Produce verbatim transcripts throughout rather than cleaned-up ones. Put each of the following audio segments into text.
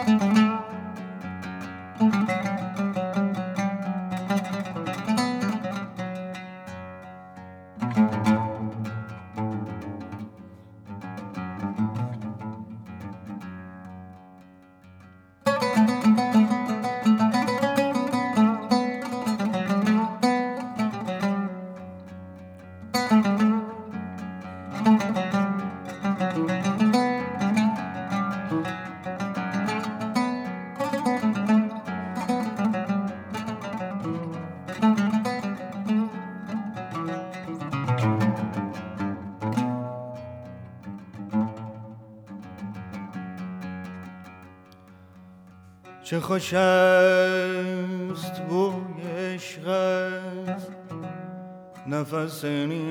چه خوش است بوی عشقت، نفس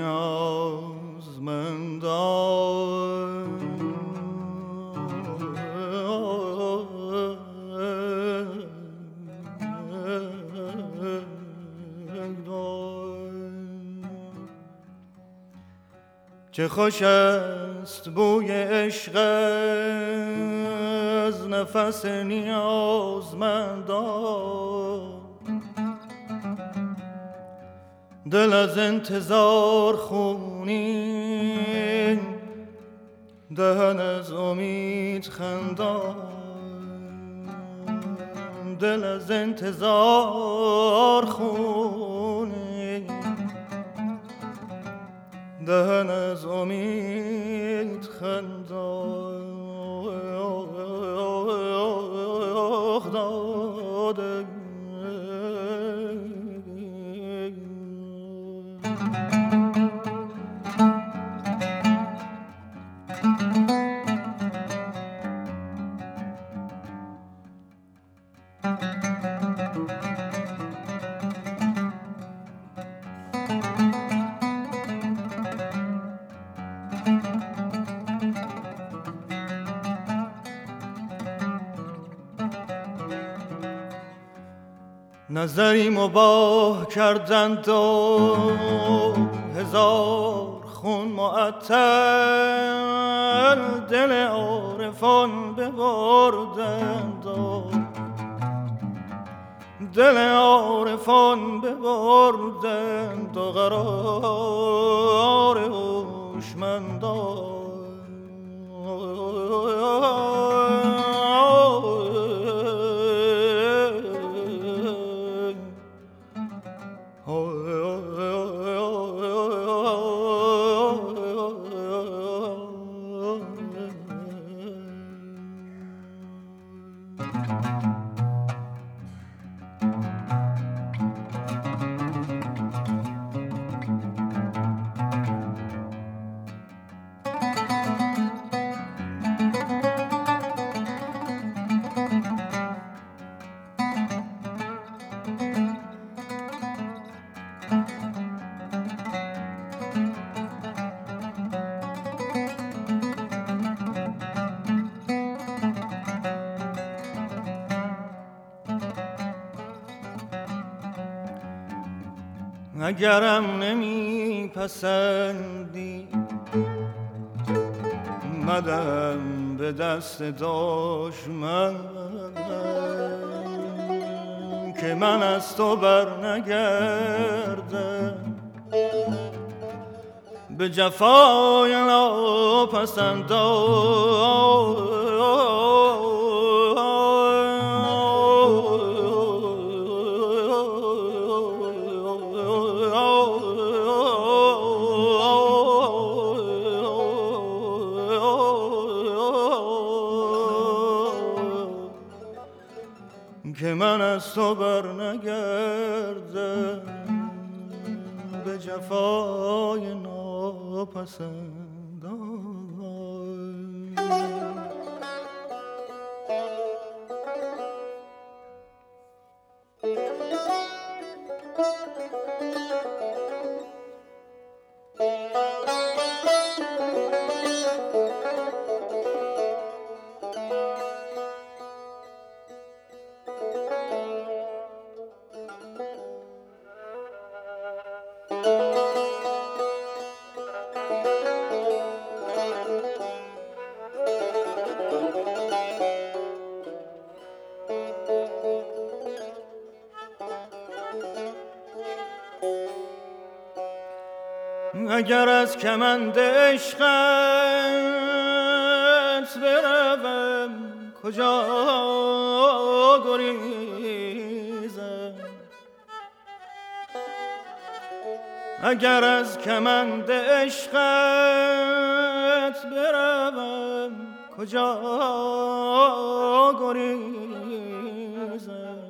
نیازمندان. چه خوش است بوی عشقت، نفس نیازمندان. دل از انتظار خونین، دهن از امید خندان. دل از انتظار خونین، دهن از امید خندان. داده نظری مباح کردند و هزار خون معطل، دل عارفان ببردند و دل عارفان ببردند و قرار هوشمندان. اگرم نمی پسندی مدم به دست دشمن، که من از تو بر نگردم به جفای ناپسندان. که من از تو بر نگردم به جفای ناپسندان. اگر از کمند عشقت بروم کجا گریزم، اگر از کمند عشقت بروم کجا گریزم،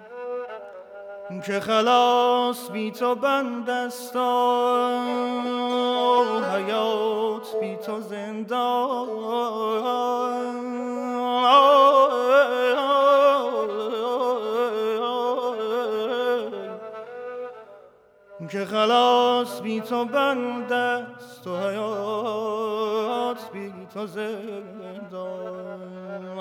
که خلاص بی تو بند است و حیات بی تو زندان، که خلاص بی تو بند است و حیات بی تو زندان.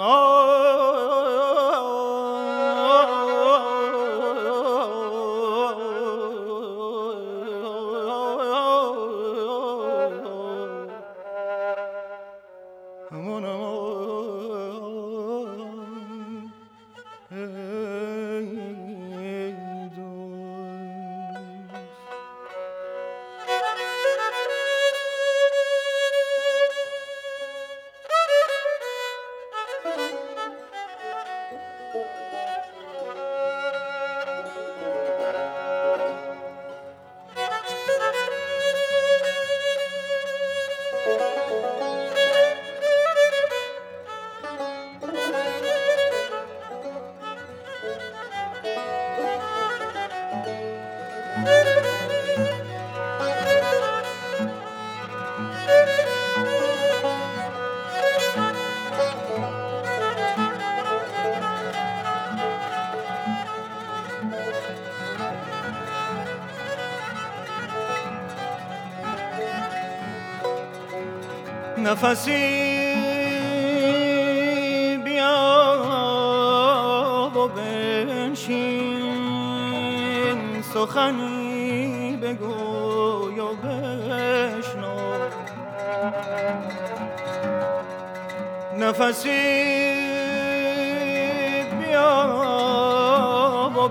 نفسی بیا و بنشین، سخنی بگوی و بشنو، نفسی بیا و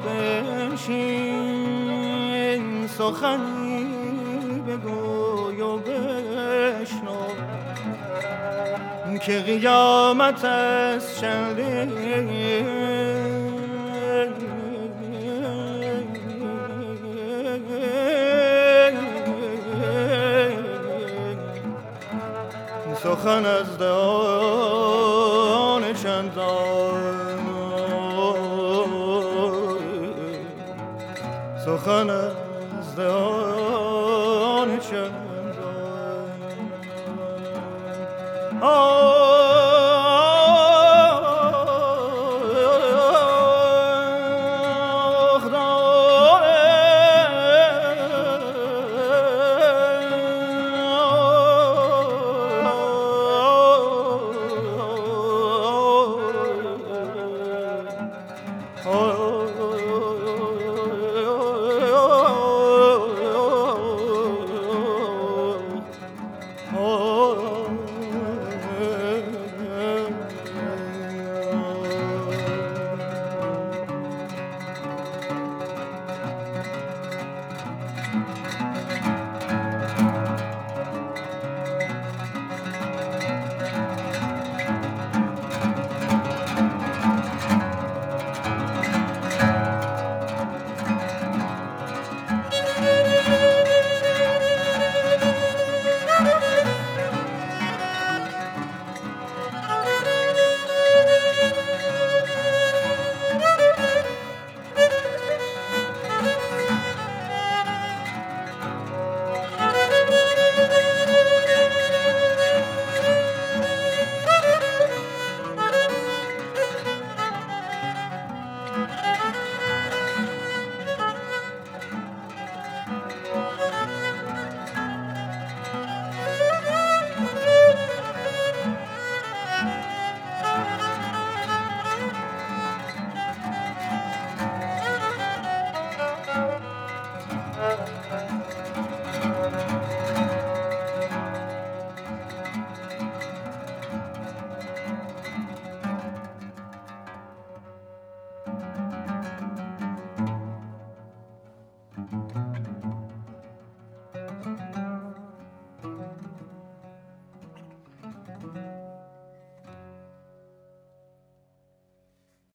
بنشین، سخنی بگوی و بشنو، که قیامت است چندین سخن از دهان چندان، سخن